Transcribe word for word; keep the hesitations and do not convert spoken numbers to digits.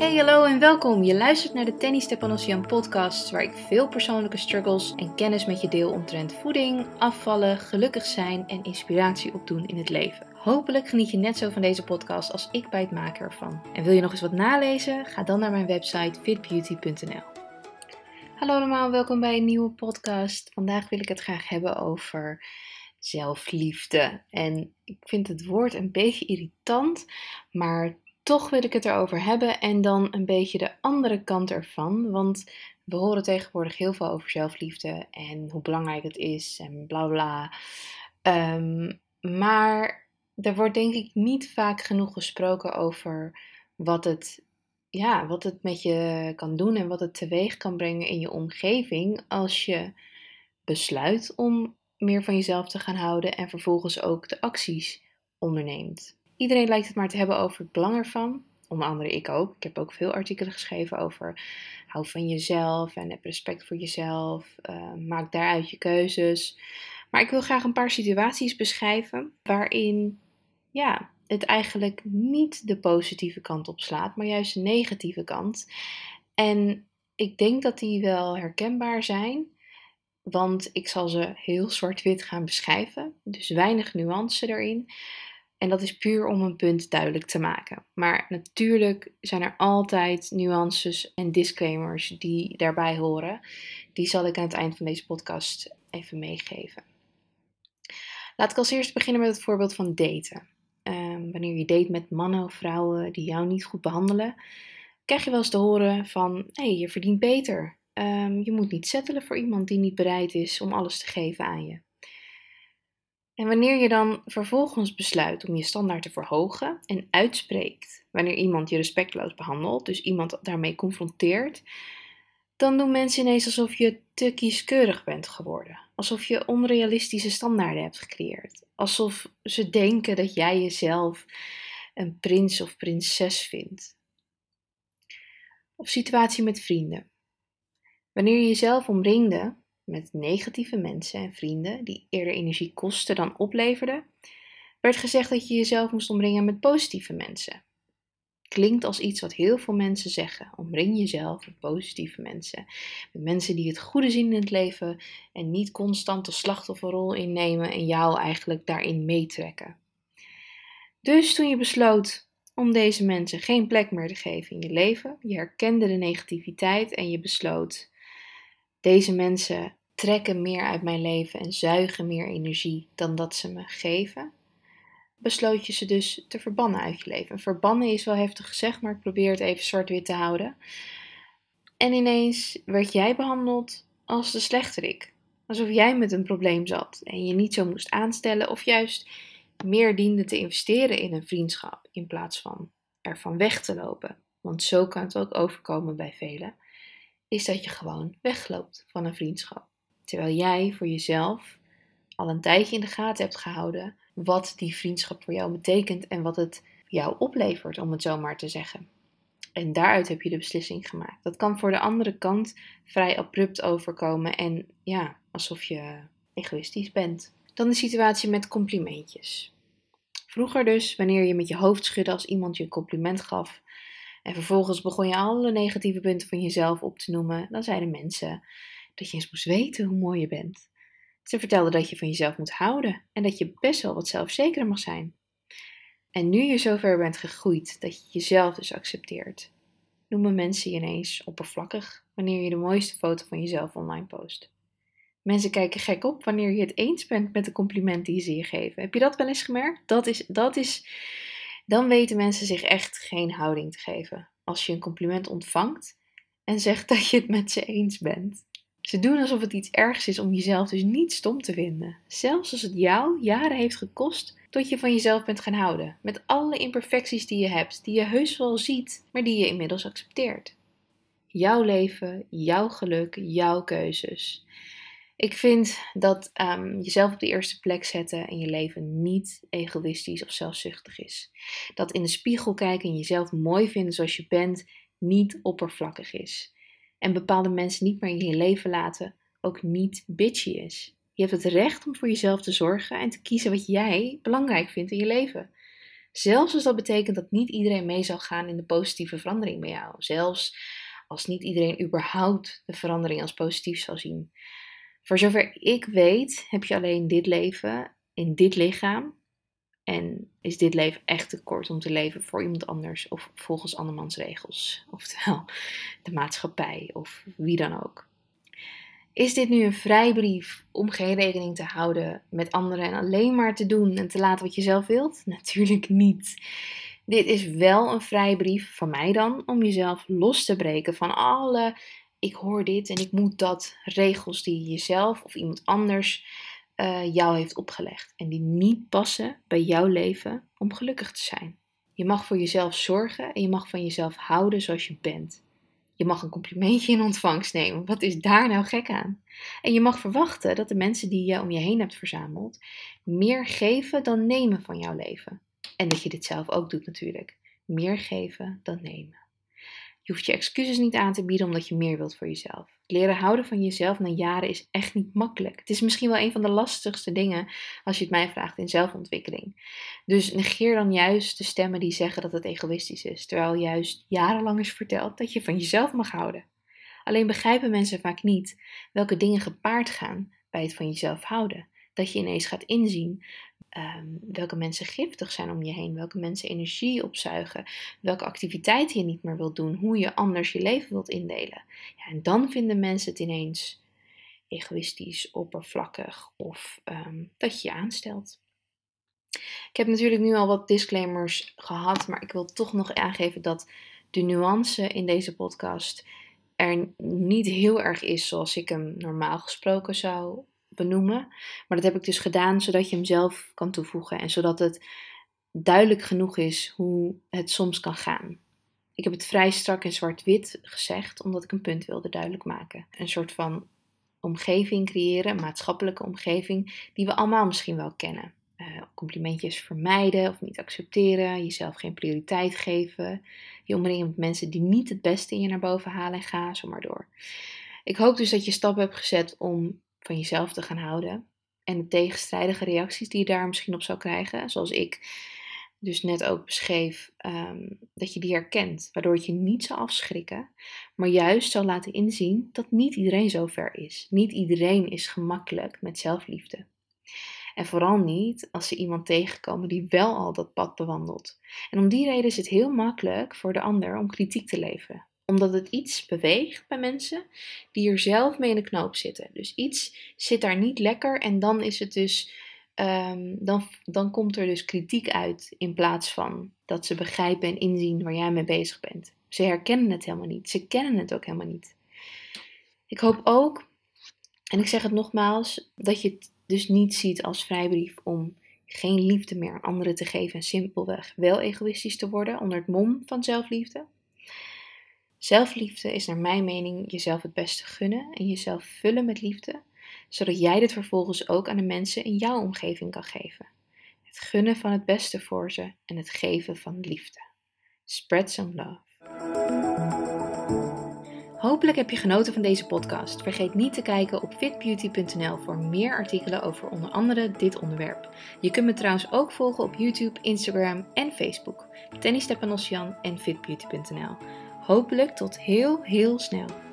Hey, hallo en welkom. Je luistert naar de Tenny Stepanosian podcast, waar ik veel persoonlijke struggles en kennis met je deel omtrent voeding, afvallen, gelukkig zijn en inspiratie opdoen in het leven. Hopelijk geniet je net zo van deze podcast als ik bij het maken ervan. En wil je nog eens wat nalezen? Ga dan naar mijn website fit beauty punt n l. Hallo allemaal, welkom bij een nieuwe podcast. Vandaag wil ik het graag hebben over zelfliefde. En ik vind het woord een beetje irritant, maar toch wil ik het erover hebben en dan een beetje de andere kant ervan. Want we horen tegenwoordig heel veel over zelfliefde en hoe belangrijk het is en bla bla. Um, maar er wordt denk ik niet vaak genoeg gesproken over wat het, ja, wat het met je kan doen en wat het teweeg kan brengen in je omgeving als je besluit om meer van jezelf te gaan houden en vervolgens ook de acties onderneemt. Iedereen lijkt het maar te hebben over het belang ervan. Onder andere ik ook. Ik heb ook veel artikelen geschreven over hou van jezelf en heb respect voor jezelf. Uh, maak daaruit je keuzes. Maar ik wil graag een paar situaties beschrijven waarin ja, het eigenlijk niet de positieve kant op slaat, maar juist de negatieve kant. En ik denk dat die wel herkenbaar zijn. Want ik zal ze heel zwart-wit gaan beschrijven. Dus weinig nuance erin. En dat is puur om een punt duidelijk te maken. Maar natuurlijk zijn er altijd nuances en disclaimers die daarbij horen. Die zal ik aan het eind van deze podcast even meegeven. Laat ik als eerste beginnen met het voorbeeld van daten. Um, wanneer je date met mannen of vrouwen die jou niet goed behandelen, krijg je wel eens te horen van, hé, hey, je verdient beter. Um, je moet niet settelen voor iemand die niet bereid is om alles te geven aan je. En wanneer je dan vervolgens besluit om je standaard te verhogen en uitspreekt wanneer iemand je respectloos behandelt, dus iemand daarmee confronteert, dan doen mensen ineens alsof je te kieskeurig bent geworden. Alsof je onrealistische standaarden hebt gecreëerd. Alsof ze denken dat jij jezelf een prins of prinses vindt. Of situatie met vrienden. Wanneer je jezelf omringde met negatieve mensen en vrienden die eerder energie kosten dan opleverden, werd gezegd dat je jezelf moest omringen met positieve mensen. Klinkt als iets wat heel veel mensen zeggen. Omring jezelf met positieve mensen. Met mensen die het goede zien in het leven en niet constant de slachtofferrol innemen en jou eigenlijk daarin meetrekken. Dus toen je besloot om deze mensen geen plek meer te geven in je leven, je herkende de negativiteit en je besloot, deze mensen trekken meer uit mijn leven en zuigen meer energie dan dat ze me geven, besloot je ze dus te verbannen uit je leven. Verbannen is wel heftig gezegd, maar ik probeer het even zwart-wit te houden. En ineens werd jij behandeld als de slechterik. Alsof jij met een probleem zat en je niet zo moest aanstellen of juist meer diende te investeren in een vriendschap in plaats van ervan weg te lopen. Want zo kan het ook overkomen bij velen. Is dat je gewoon wegloopt van een vriendschap. Terwijl jij voor jezelf al een tijdje in de gaten hebt gehouden wat die vriendschap voor jou betekent en wat het jou oplevert, om het zo maar te zeggen. En daaruit heb je de beslissing gemaakt. Dat kan voor de andere kant vrij abrupt overkomen en ja, alsof je egoïstisch bent. Dan de situatie met complimentjes. Vroeger dus, wanneer je met je hoofd schudde als iemand je een compliment gaf en vervolgens begon je alle negatieve punten van jezelf op te noemen, dan zeiden mensen dat je eens moest weten hoe mooi je bent. Ze vertelden dat je van jezelf moet houden en dat je best wel wat zelfzekerder mag zijn. En nu je zover bent gegroeid dat je jezelf dus accepteert, noemen mensen je ineens oppervlakkig wanneer je de mooiste foto van jezelf online post. Mensen kijken gek op wanneer je het eens bent met de complimenten die ze je geven. Heb je dat wel eens gemerkt? Dat is, dat is, dan weten mensen zich echt geen houding te geven. Als je een compliment ontvangt en zegt dat je het met ze eens bent. Ze doen alsof het iets ergs is om jezelf dus niet stom te vinden. Zelfs als het jou jaren heeft gekost tot je van jezelf bent gaan houden. Met alle imperfecties die je hebt, die je heus wel ziet, maar die je inmiddels accepteert. Jouw leven, jouw geluk, jouw keuzes. Ik vind dat um, jezelf op de eerste plek zetten in je leven niet egoïstisch of zelfzuchtig is. Dat in de spiegel kijken en jezelf mooi vinden zoals je bent niet oppervlakkig is. En bepaalde mensen niet meer in je leven laten ook niet bitchy is. Je hebt het recht om voor jezelf te zorgen en te kiezen wat jij belangrijk vindt in je leven. Zelfs als dat betekent dat niet iedereen mee zal gaan in de positieve verandering bij jou. Zelfs als niet iedereen überhaupt de verandering als positief zal zien. Voor zover ik weet, heb je alleen dit leven in dit lichaam. En is dit leven echt te kort om te leven voor iemand anders of volgens andermans regels. Oftewel de maatschappij of wie dan ook. Is dit nu een vrijbrief om geen rekening te houden met anderen en alleen maar te doen en te laten wat je zelf wilt? Natuurlijk niet. Dit is wel een vrijbrief van mij dan om jezelf los te breken van alle ik hoor dit en ik moet dat regels die jezelf of iemand anders uh, jou heeft opgelegd en die niet passen bij jouw leven om gelukkig te zijn. Je mag voor jezelf zorgen en je mag van jezelf houden zoals je bent. Je mag een complimentje in ontvangst nemen. Wat is daar nou gek aan? En je mag verwachten dat de mensen die je om je heen hebt verzameld meer geven dan nemen van jouw leven. En dat je dit zelf ook doet natuurlijk. Meer geven dan nemen. Je hoeft je excuses niet aan te bieden omdat je meer wilt voor jezelf. Leren houden van jezelf na jaren is echt niet makkelijk. Het is misschien wel een van de lastigste dingen als je het mij vraagt in zelfontwikkeling. Dus negeer dan juist de stemmen die zeggen dat het egoïstisch is. Terwijl juist jarenlang is verteld dat je van jezelf mag houden. Alleen begrijpen mensen vaak niet welke dingen gepaard gaan bij het van jezelf houden. Dat je ineens gaat inzien um, welke mensen giftig zijn om je heen, welke mensen energie opzuigen, welke activiteiten je niet meer wilt doen, hoe je anders je leven wilt indelen. Ja, en dan vinden mensen het ineens egoïstisch, oppervlakkig of um, dat je je aanstelt. Ik heb natuurlijk nu al wat disclaimers gehad, maar ik wil toch nog aangeven dat de nuance in deze podcast er niet heel erg is zoals ik hem normaal gesproken zou benoemen. Maar dat heb ik dus gedaan zodat je hem zelf kan toevoegen en zodat het duidelijk genoeg is hoe het soms kan gaan. Ik heb het vrij strak en zwart-wit gezegd, omdat ik een punt wilde duidelijk maken. Een soort van omgeving creëren, een maatschappelijke omgeving, die we allemaal misschien wel kennen. Uh, complimentjes vermijden of niet accepteren, jezelf geen prioriteit geven, je omringen met mensen die niet het beste in je naar boven halen en ga zo maar door. Ik hoop dus dat je stappen hebt gezet om van jezelf te gaan houden en de tegenstrijdige reacties die je daar misschien op zou krijgen, zoals ik dus net ook beschreef, um, dat je die herkent, waardoor het je niet zal afschrikken, maar juist zal laten inzien dat niet iedereen zo ver is. Niet iedereen is gemakkelijk met zelfliefde. En vooral niet als ze iemand tegenkomen die wel al dat pad bewandelt. En om die reden is het heel makkelijk voor de ander om kritiek te leveren. Omdat het iets beweegt bij mensen die er zelf mee in de knoop zitten. Dus iets zit daar niet lekker en dan is het dus, um, dan, dan komt er dus kritiek uit in plaats van dat ze begrijpen en inzien waar jij mee bezig bent. Ze herkennen het helemaal niet. Ze kennen het ook helemaal niet. Ik hoop ook, en ik zeg het nogmaals, dat je het dus niet ziet als vrijbrief om geen liefde meer aan anderen te geven en simpelweg wel egoïstisch te worden onder het mom van zelfliefde. Zelfliefde is naar mijn mening jezelf het beste gunnen en jezelf vullen met liefde, zodat jij dit vervolgens ook aan de mensen in jouw omgeving kan geven. Het gunnen van het beste voor ze en het geven van liefde. Spread some love. Hopelijk heb je genoten van deze podcast. Vergeet niet te kijken op fitbeauty punt n l voor meer artikelen over onder andere dit onderwerp. Je kunt me trouwens ook volgen op YouTube, Instagram en Facebook. Tenny Stepanosyan en fitbeauty punt n l. Hopelijk tot heel heel snel.